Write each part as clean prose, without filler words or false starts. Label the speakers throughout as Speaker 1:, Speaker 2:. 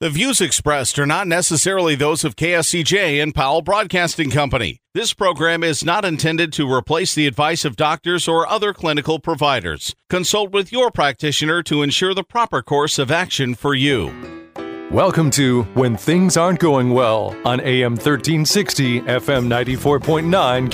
Speaker 1: The views expressed are not necessarily those of KSCJ and Powell Broadcasting Company. This program is not intended to replace the advice of doctors or other clinical providers. Consult with your practitioner to ensure the proper course of action for you.
Speaker 2: Welcome to When Things Aren't Going Well on AM 1360, FM 94.9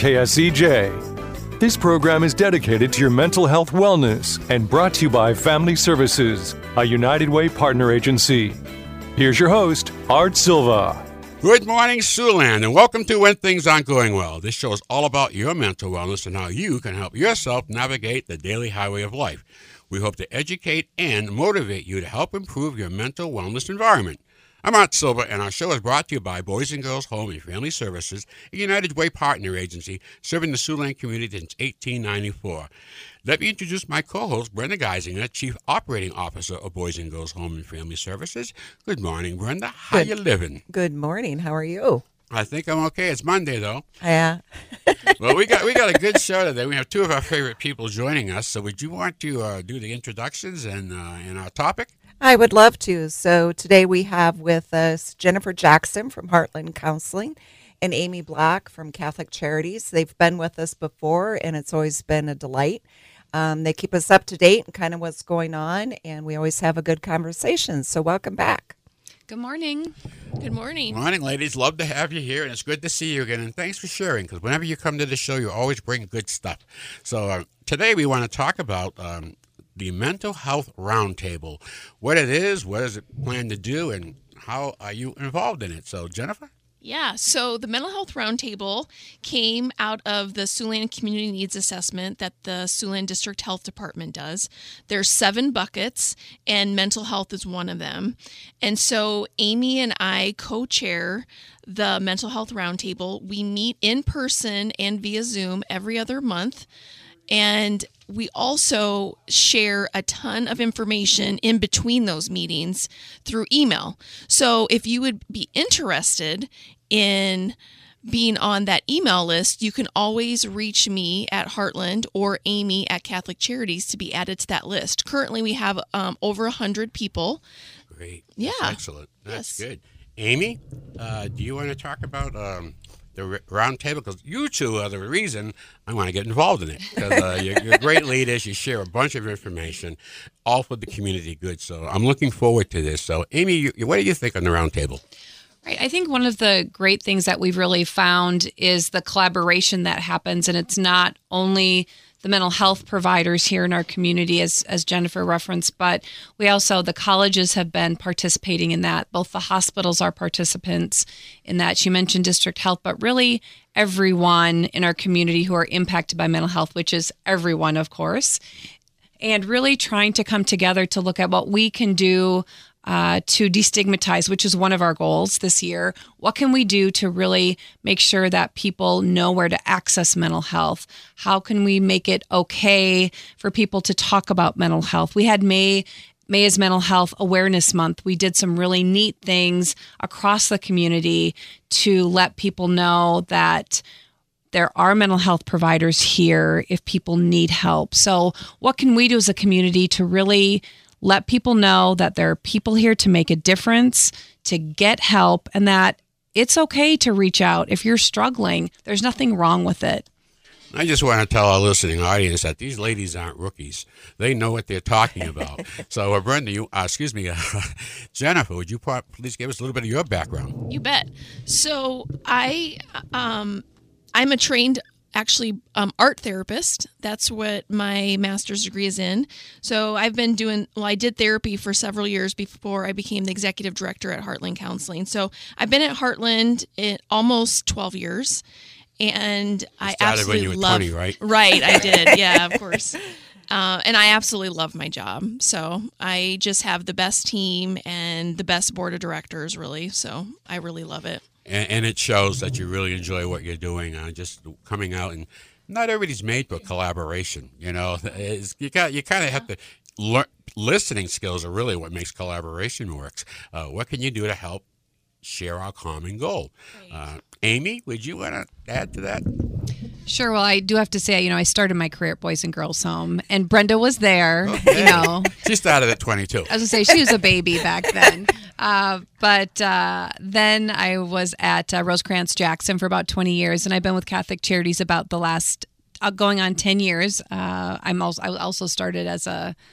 Speaker 2: KSCJ. This program is dedicated to your mental health wellness and brought to you by Family Services, a United Way partner agency. Here's your host, Art Silva.
Speaker 3: Good morning, Siouxland, and welcome to When Things Aren't Going Well. This show is all about your mental wellness and how you can help yourself navigate the daily highway of life. We hope to educate and motivate you to help improve your mental wellness environment. I'm Art Silva, and our show is brought to you by Boys and Girls Home and Family Services, a United Way partner agency serving the Siouxland community since 1894. Let me introduce my co-host, Brenda Geisinger, Chief Operating Officer of Boys and Girls Home and Family Services. Good morning, Brenda. How you living?
Speaker 4: Good morning. How are you?
Speaker 3: I think I'm okay. It's Monday, though.
Speaker 4: Yeah.
Speaker 3: Well, we got a good show today. We have two of our favorite people joining us. So would you want to do the introductions and our topic?
Speaker 4: I would love to. So today we have with us Jennifer Jackson from Heartland Counseling and Amy Block from Catholic Charities. They've been with us before, and it's always been a delight. They keep us up to date and kind of what's going on, and we always have a good conversation. So welcome back.
Speaker 5: Good morning. Good morning.
Speaker 3: Morning, ladies. Love to have you here, and it's good to see you again. And thanks for sharing, because whenever you come to the show, you always bring good stuff. So today we want to talk about the Mental Health Roundtable, what it is, what does it plan to do, and how are you involved in it? So, Jennifer?
Speaker 5: Yeah, so the Mental Health Roundtable came out of the Siouxland Community Needs Assessment that the Siouxland District Health Department does. There's 7 buckets, and mental health is one of them. And so Amy and I co-chair the Mental Health Roundtable. We meet in person and via Zoom every other month. And we also share a ton of information in between those meetings through email. So if you would be interested in being on that email list, you can always reach me at Heartland or Amy at Catholic Charities to be added to that list. Currently, we have over 100 people.
Speaker 3: Great.
Speaker 5: Yeah.
Speaker 3: That's excellent. That's good. Amy, do you want to talk about the round table? Because you two are the reason I want to get involved in it. Because you're great leaders. You share a bunch of information, all for the community good. So I'm looking forward to this. So, Amy, what do you think on the round table?
Speaker 6: Right. I think one of the great things that we've really found is the collaboration that happens. And it's not only the mental health providers here in our community, as Jennifer referenced, but we also, the colleges have been participating in that. Both the hospitals are participants in that. She mentioned district health, but really everyone in our community who are impacted by mental health, which is everyone, of course, and really trying to come together to look at what we can do to destigmatize, which is one of our goals this year. What can we do to really make sure that people know where to access mental health? How can we make it okay for people to talk about mental health? We had May is Mental Health Awareness Month. We did some really neat things across the community to let people know that there are mental health providers here if people need help. So what can we do as a community to really let people know that there are people here to make a difference, to get help, and that it's okay to reach out. If you're struggling, there's nothing wrong with it.
Speaker 3: I just want to tell our listening audience that these ladies aren't rookies. They know what they're talking about. So, Brenda, Jennifer, would you please give us a little bit of your background?
Speaker 5: You bet. So I'm a trained art therapist. That's what my master's degree is in. So I did therapy for several years before I became the executive director at Heartland Counseling. So I've been at Heartland almost 12 years. And I absolutely
Speaker 3: when you were 20, right?
Speaker 5: Right, I did. Yeah, of course. And I absolutely love my job. So I just have the best team and the best board of directors, really. So I really love it.
Speaker 3: And it shows that you really enjoy what you're doing. Just coming out, and not everybody's made for collaboration. You know, you kind of have to learn. Listening skills are really what makes collaboration works. What can you do to help share our common goal? Right. Amy, would you want to add to that?
Speaker 6: Sure. Well, I do have to say, I started my career at Boys and Girls Home, and Brenda was there.
Speaker 3: Okay. She started at 22.
Speaker 6: I was going to say, she was a baby back then. But then I was at Rosecrans Jackson for about 20 years, and I've been with Catholic Charities about the last going on 10 years. I also started as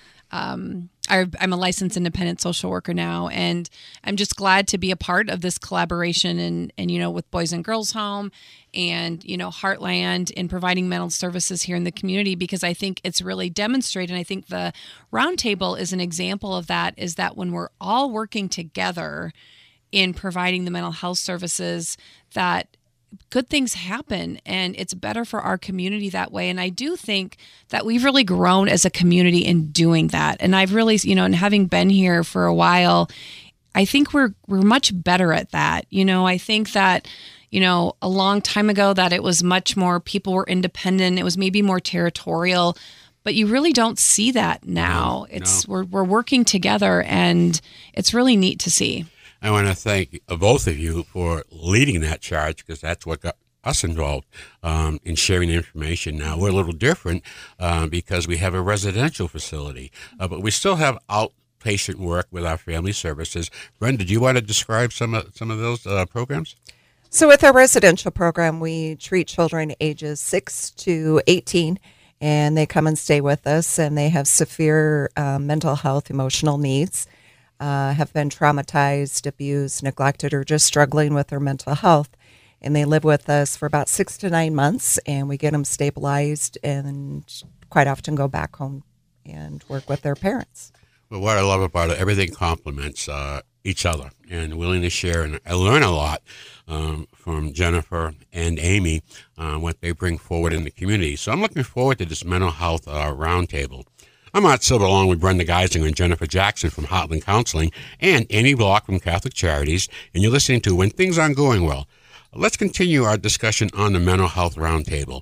Speaker 6: I'm a licensed independent social worker now, and I'm just glad to be a part of this collaboration and with Boys and Girls Home and, Heartland in providing mental services here in the community, because I think it's really demonstrated. And I think the Roundtable is an example of that, is that when we're all working together in providing the mental health services, that good things happen, and it's better for our community that way. And I do think that we've really grown as a community in doing that. And I've really, and having been here for a while, I think we're much better at that. I think that, a long time ago that it was much more, people were independent. It was maybe more territorial, but you really don't see that now. We're working together, and it's really neat to see.
Speaker 3: I want to thank both of you for leading that charge, because that's what got us involved in sharing information. Now, we're a little different because we have a residential facility, but we still have outpatient work with our family services. Brenda, do you want to describe some of those programs?
Speaker 4: So with our residential program, we treat children ages 6 to 18, and they come and stay with us, and they have severe mental health, emotional needs. Have been traumatized, abused, neglected, or just struggling with their mental health. And they live with us for about 6 to 9 months, and we get them stabilized and quite often go back home and work with their parents.
Speaker 3: Well, what I love about it, everything complements each other and willing to share. And I learn a lot from Jennifer and Amy, what they bring forward in the community. So I'm looking forward to this mental health roundtable. I'm Art Silver, along with Brenda Geisinger and Jennifer Jackson from Heartland Counseling and Amy Block from Catholic Charities, and you're listening to When Things Aren't Going Well. Let's continue our discussion on the Mental Health Roundtable.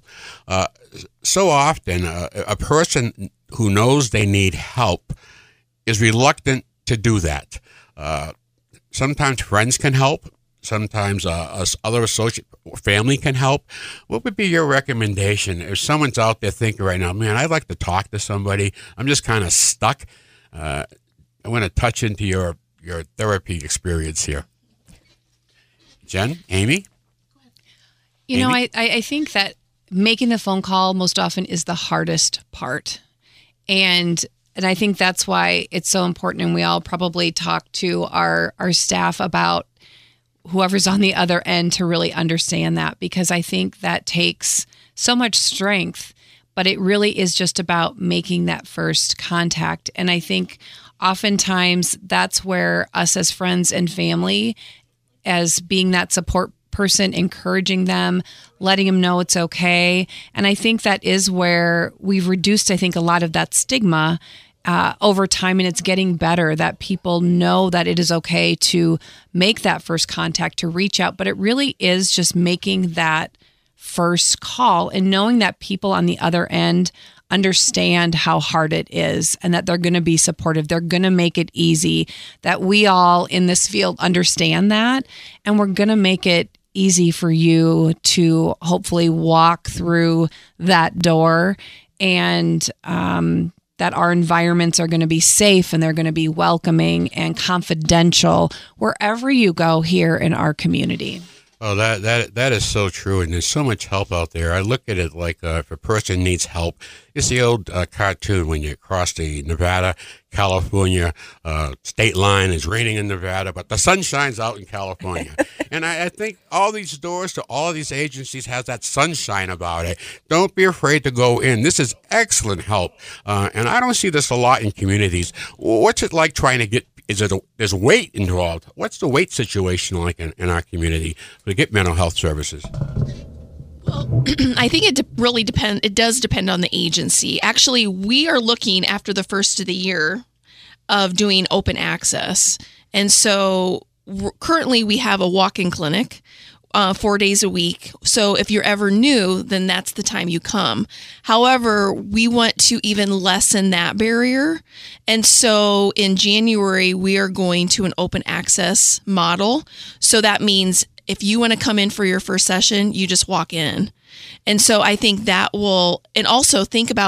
Speaker 3: So often, a person who knows they need help is reluctant to do that. Sometimes friends can help. Sometimes other associate family can help. What would be your recommendation if someone's out there thinking right now, man, I'd like to talk to somebody. I'm just kind of stuck. I want to touch into your therapy experience here. Jen, Amy?
Speaker 6: I think that making the phone call most often is the hardest part. And I think that's why it's so important. And we all probably talk to our staff about whoever's on the other end to really understand that, because I think that takes so much strength, but it really is just about making that first contact. And I think oftentimes that's where us as friends and family, as being that support person, encouraging them, letting them know it's okay. And I think that is where we've reduced, I think, a lot of that stigma over time, and it's getting better that people know that it is okay to make that first contact, to reach out. But it really is just making that first call and knowing that people on the other end understand how hard it is and that they're going to be supportive. They're going to make it easy, that we all in this field understand that, and we're going to make it easy for you to hopefully walk through that door, and that our environments are going to be safe and they're going to be welcoming and confidential wherever you go here in our community.
Speaker 3: Oh, that is so true, and there's so much help out there. I look at it like if a person needs help, it's the old cartoon when you cross the Nevada-California state line. It's raining in Nevada, but the sun shines out in California. And I think all these doors to all of these agencies has that sunshine about it. Don't be afraid to go in. This is excellent help, and I don't see this a lot in communities. What's it like trying to get? There's weight involved? What's the weight situation like in our community to get mental health services?
Speaker 5: Well, I think it really depends. It does depend on the agency. Actually, we are looking after the first of the year of doing open access. And so currently we have a walk-in clinic 4 days a week. So if you're ever new, then that's the time you come. However, we want to even lessen that barrier. And so in January, we are going to an open access model. So that means if you want to come in for your first session, you just walk in. And so I think that will, and also think about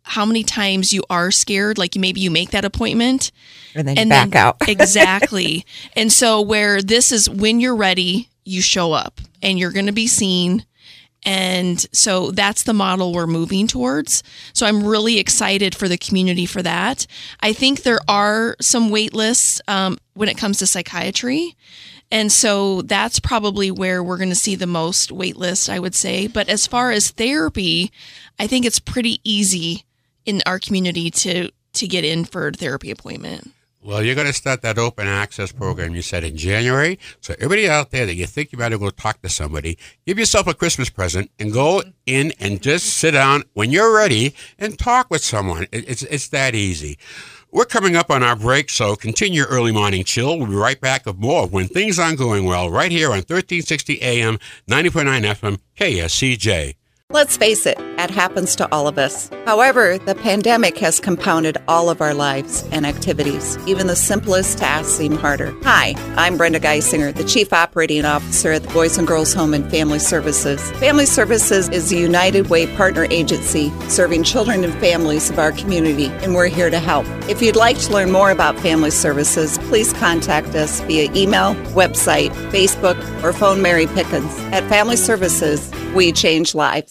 Speaker 5: how many times you are scared, like maybe you make that appointment
Speaker 4: And then you back out.
Speaker 5: Exactly. And so where this is when you're ready, you show up and you're going to be seen. And so that's the model we're moving towards. So I'm really excited for the community for that. I think there are some wait lists when it comes to psychiatry. And so that's probably where we're going to see the most wait list, I would say. But as far as therapy, I think it's pretty easy in our community to get in for a therapy appointment.
Speaker 3: Well, you're going to start that open access program you said in January. So everybody out there that you think you better go talk to somebody, give yourself a Christmas present and go in and just sit down when you're ready and talk with someone. It's that easy. We're coming up on our break, so continue your early morning chill. We'll be right back with more When Things Aren't Going Well right here on 1360 AM, 90.9 FM, KSCJ.
Speaker 4: Let's face it, that happens to all of us. However, the pandemic has compounded all of our lives and activities. Even the simplest tasks seem harder. Hi, I'm Brenda Geisinger, the Chief Operating Officer at the Boys and Girls Home and Family Services. Family Services is a United Way partner agency serving children and families of our community, and we're here to help. If you'd like to learn more about Family Services, please contact us via email, website, Facebook, or phone Mary Pickens. At Family Services, we change lives.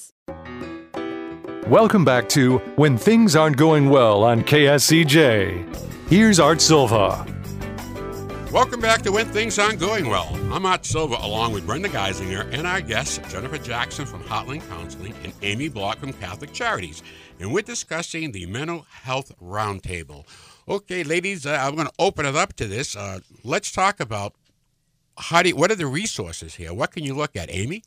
Speaker 2: Welcome back to When Things Aren't Going Well on KSCJ. Here's Art Silva.
Speaker 3: Welcome back to When Things Aren't Going Well. I'm Art Silva along with Brenda Geisinger and our guests, Jennifer Jackson from Heartland Counseling and Amy Block from Catholic Charities. And we're discussing the Mental Health Roundtable. Okay, ladies, I'm going to open it up to this. Let's talk about what are the resources here? What can you look at, Amy?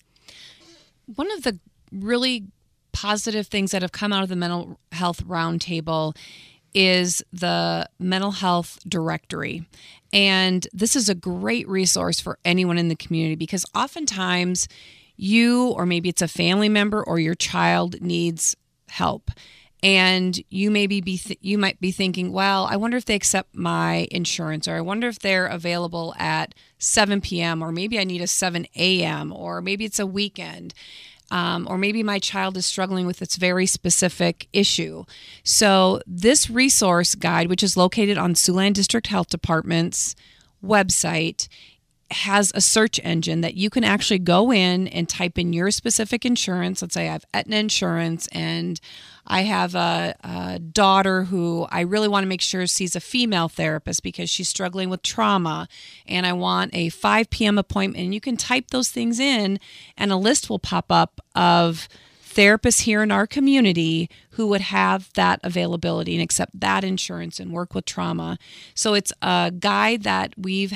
Speaker 6: One of the really positive things that have come out of the Mental Health Roundtable is the Mental Health Directory. And this is a great resource for anyone in the community because oftentimes you, or maybe it's a family member or your child, needs help. And you might be thinking, well, I wonder if they accept my insurance, or I wonder if they're available at 7 p.m., or maybe I need a 7 a.m., or maybe it's a weekend. Or maybe my child is struggling with this very specific issue. So this resource guide, which is located on Siouxland District Health Department's website, has a search engine that you can actually go in and type in your specific insurance. Let's say I have Aetna insurance and I have a daughter who I really want to make sure sees a female therapist because she's struggling with trauma, and I want a 5 p.m. appointment. And you can type those things in and a list will pop up of therapists here in our community who would have that availability and accept that insurance and work with trauma. So it's a guide that we've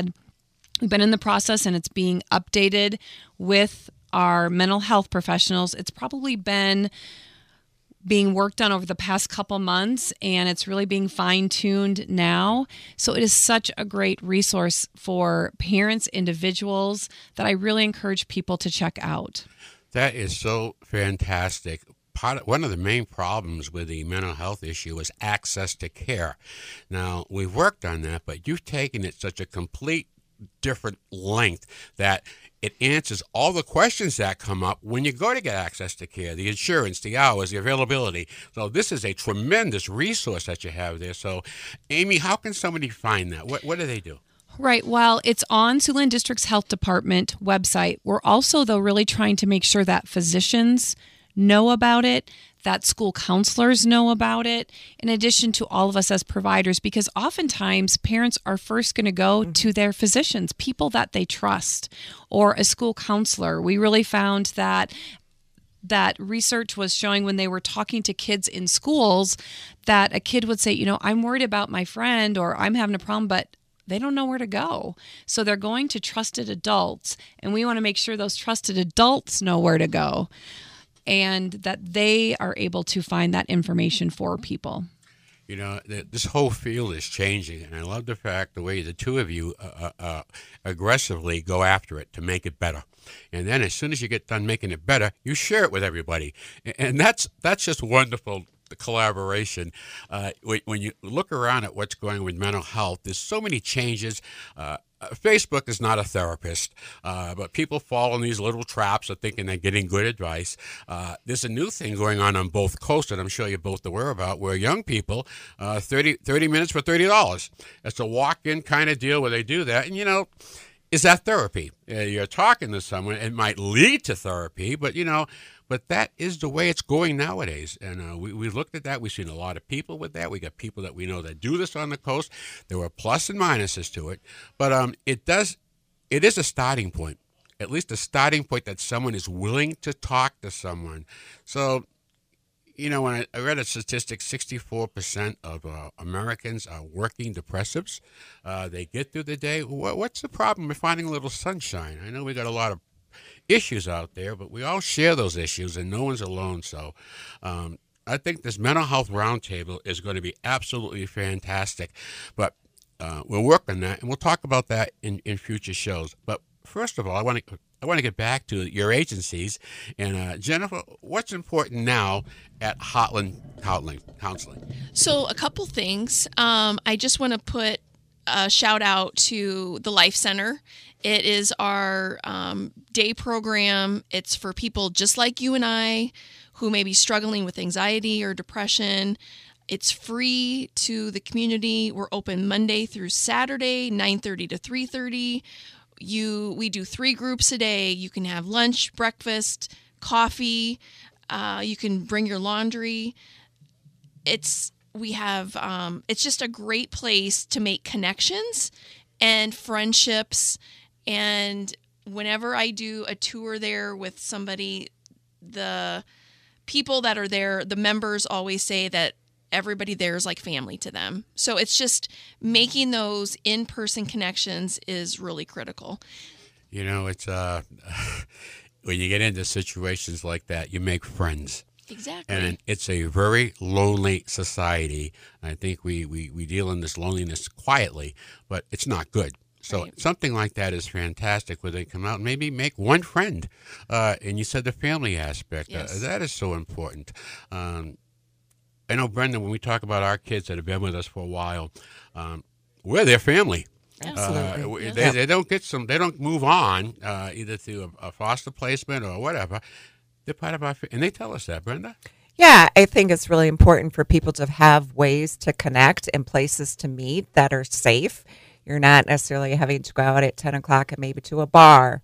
Speaker 6: been in the process, and it's being updated with our mental health professionals. It's probably been being worked on over the past couple months, and it's really being fine-tuned now. So it is such a great resource for parents, individuals, that I really encourage people to check out.
Speaker 3: That is so fantastic. One of the main problems with the mental health issue is access to care. Now, we've worked on that, but you've taken it such a complete different length that it answers all the questions that come up when you go to get access to care, the insurance, the hours, the availability. So this is a tremendous resource that you have there. So, Amy, how can somebody find that? What do they do?
Speaker 6: Right. Well, it's on Siouxland District's Health Department website. We're also, though, really trying to make sure that physicians know about it, that school counselors know about it, in addition to all of us as providers, because oftentimes parents are first going to go to their physicians, people that they trust, or a school counselor. We really found that research was showing when they were talking to kids in schools that a kid would say, I'm worried about my friend, or I'm having a problem, but they don't know where to go. So they're going to trusted adults, and we want to make sure those trusted adults know where to go, and that they are able to find that information for people.
Speaker 3: This whole field is changing, and I love the fact the way the two of you aggressively go after it to make it better. And then as soon as you get done making it better, you share it with everybody. And that's just wonderful the collaboration. When you look around at what's going on with mental health, there's so many changes. Facebook is not a therapist, but people fall in these little traps of thinking they're getting good advice. There's a new thing going on both coasts that I'm sure you're both aware about, where young people, 30 minutes for $30. It's a walk-in kind of deal where they do that. And, is that therapy? You're talking to someone. It might lead to therapy, but, but that is the way it's going nowadays. And we looked at that. We've seen a lot of people with that. We got people that we know that do this on the coast. There were plus and minuses to it. But it is a starting point, at least a starting point that someone is willing to talk to someone. So, when I read a statistic, 64% of Americans are working depressives. They get through the day. What's the problem with finding a little sunshine? I know we got a lot of issues out there, but we all share those issues, and no one's alone. So I think this mental health roundtable is going to be absolutely fantastic. But we'll work on that, and we'll talk about that in future shows. But first of all, I want to get back to your agencies. And Jennifer, what's important now at Heartland Counseling?
Speaker 5: So a couple things. I just want to put a shout out to the Life Center. It is our day program. It's for people just like you and I who may be struggling with anxiety or depression. It's free to the community. We're open Monday through Saturday, 9:30 to 3:30. We do 3 groups a day. You can have lunch, breakfast, coffee. You can bring your laundry. It's just a great place to make connections and friendships. And whenever I do a tour there with somebody, the people that are there, the members always say that everybody there is like family to them. So it's just making those in-person connections is really critical.
Speaker 3: It's when you get into situations like that, you make friends.
Speaker 5: Exactly.
Speaker 3: And it's a very lonely society. I think we deal in this loneliness quietly, but it's not good. So Something like that is fantastic, where they come out and maybe make one friend. And you said the family aspect.
Speaker 5: Yes.
Speaker 3: That is so important. I know, Brenda, when we talk about our kids that have been with us for a while, we're their family.
Speaker 5: Absolutely.
Speaker 3: They don't move on either through a foster placement or whatever. They're part of our family. And they tell us that, Brenda.
Speaker 4: Yeah, I think it's really important for people to have ways to connect and places to meet that are safe. You're not necessarily having to go out at 10 o'clock and maybe to a bar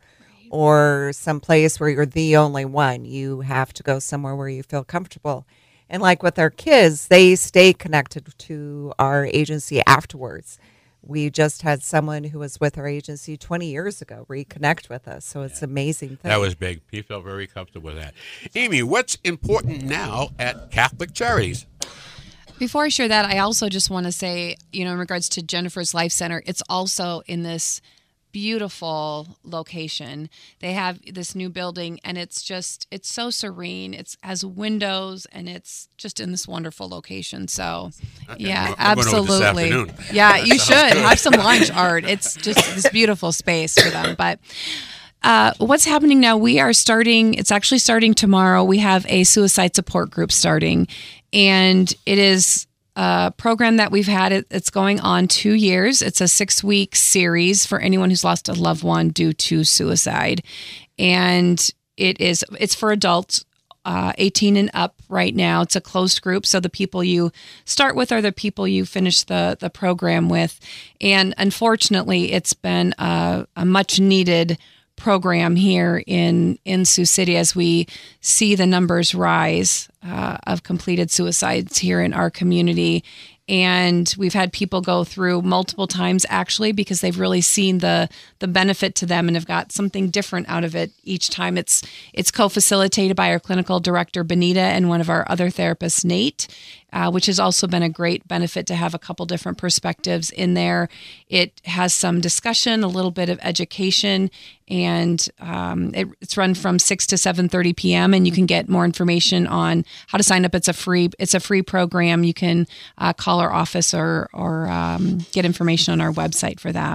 Speaker 4: or some place where you're the only one. You have to go somewhere where you feel comfortable. And like with our kids, they stay connected to our agency afterwards. We just had someone who was with our agency 20 years ago reconnect with us. So it's an amazing thing.
Speaker 3: That was big. He felt very comfortable with that. Amy, what's important now at Catholic Charities?
Speaker 6: Before I share that, I also just want to say, in regards to Jennifer's Life Center, it's also in this beautiful location. They have this new building, and it's so serene. It has windows, and it's just in this wonderful location. So, yeah, absolutely. Yeah, you should have some lunch, Art. It's just this beautiful space for them. But what's happening now? It's actually starting tomorrow. We have a suicide support group starting, and it is a program that we've had. It's going on 2 years. It's a 6-week series for anyone who's lost a loved one due to suicide. And it's for adults 18 and up right now. It's a closed group. So the people you start with are the people you finish the program with. And unfortunately, it's been a much needed program here in Sioux City as we see the numbers rise of completed suicides here in our community. And we've had people go through multiple times, actually, because they've really seen the benefit to them and have got something different out of it each time. It's co-facilitated by our clinical director, Benita, and one of our other therapists, Nate, which has also been a great benefit to have a couple different perspectives in there. It has some discussion, a little bit of education, and it's run from 6 to 7:30 p.m. And you can get more information on how to sign up. It's a free program. You can call our office or get information on our website for that.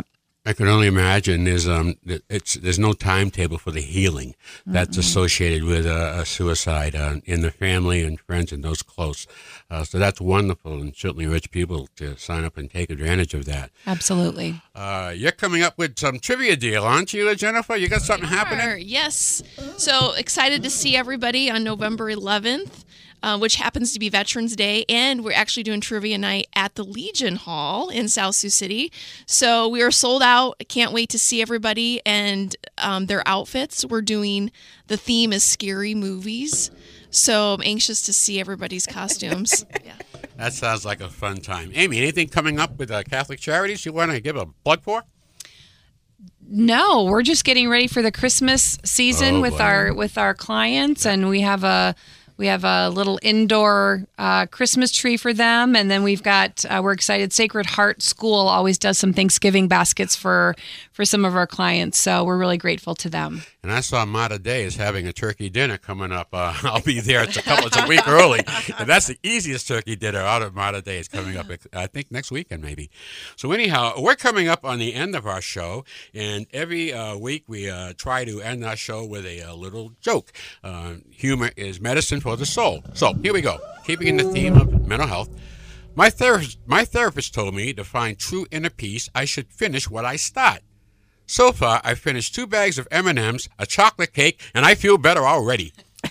Speaker 3: I can only imagine there's no timetable for the healing that's associated with a suicide in the family and friends and those close. So that's wonderful, and certainly urge people to sign up and take advantage of that.
Speaker 6: Absolutely.
Speaker 3: You're coming up with some trivia deal, aren't you, Jennifer? You got something happening?
Speaker 5: Yes. So excited to see everybody on November 11th. Which happens to be Veterans Day, and we're actually doing trivia night at the Legion Hall in South Sioux City. So we are sold out. I can't wait to see everybody and their outfits. The theme is scary movies. So I'm anxious to see everybody's costumes. Yeah.
Speaker 3: That sounds like a fun time. Amy, anything coming up with Catholic Charities you want to give a plug for?
Speaker 6: No, we're just getting ready for the Christmas season with our clients, and we have a little indoor Christmas tree for them, and then we're excited. Sacred Heart School always does some Thanksgiving baskets for some of our clients, so we're really grateful to them.
Speaker 3: And I saw Mater Dei is having a turkey dinner coming up. I'll be there. It's a week early, and that's the easiest turkey dinner out of Mater Dei. It's coming up, I think, next weekend maybe. So anyhow, we're coming up on the end of our show, and every week we try to end our show with a little joke. Humor is medicine for the soul. So here we go. Keeping in the theme of mental health. My therapist told me to find true inner peace, I should finish what I start. So far, I've finished 2 bags of M&Ms, a chocolate cake, and I feel better already.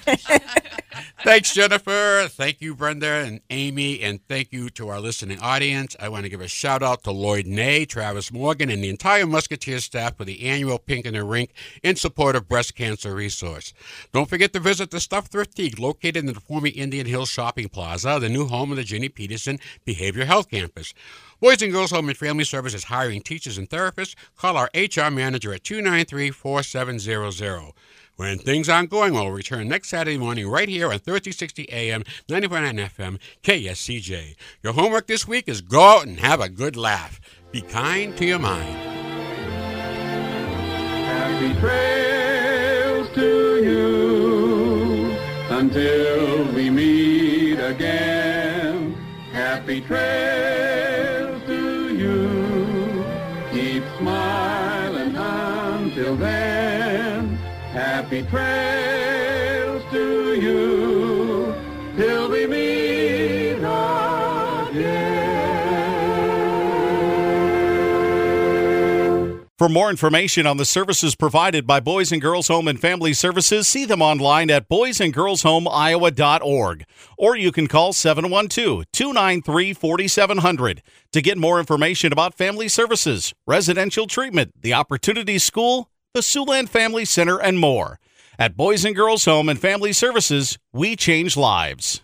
Speaker 3: Thanks, Jennifer. Thank you, Brenda and Amy, and thank you to our listening audience. I want to give a shout-out to Lloyd Ney, Travis Morgan, and the entire Musketeer staff for the annual Pink in the Rink in support of Breast Cancer Resource. Don't forget to visit the Stuff Thrifty, located in the former Indian Hill Shopping Plaza, the new home of the Ginny Peterson Behavioral Health Campus. Boys and Girls Home and Family Service is hiring teachers and therapists. Call our HR manager at 293-4700. When things aren't going well, we'll return next Saturday morning right here on 1360 AM, 94.9 FM, KSCJ. Your homework this week is go out and have a good laugh. Be kind to your mind.
Speaker 7: Happy trails to you until we meet again. Happy trails to you. Keep smiling until then. Happy trails to you till we meet again.
Speaker 1: For more information on the services provided by Boys and Girls Home and Family Services, see them online at boysandgirlshomeiowa.org. Or you can call 712-293-4700 to get more information about family services, residential treatment, the Opportunity School, the Siouxland Family Center, and more. At Boys and Girls Home and Family Services, we change lives.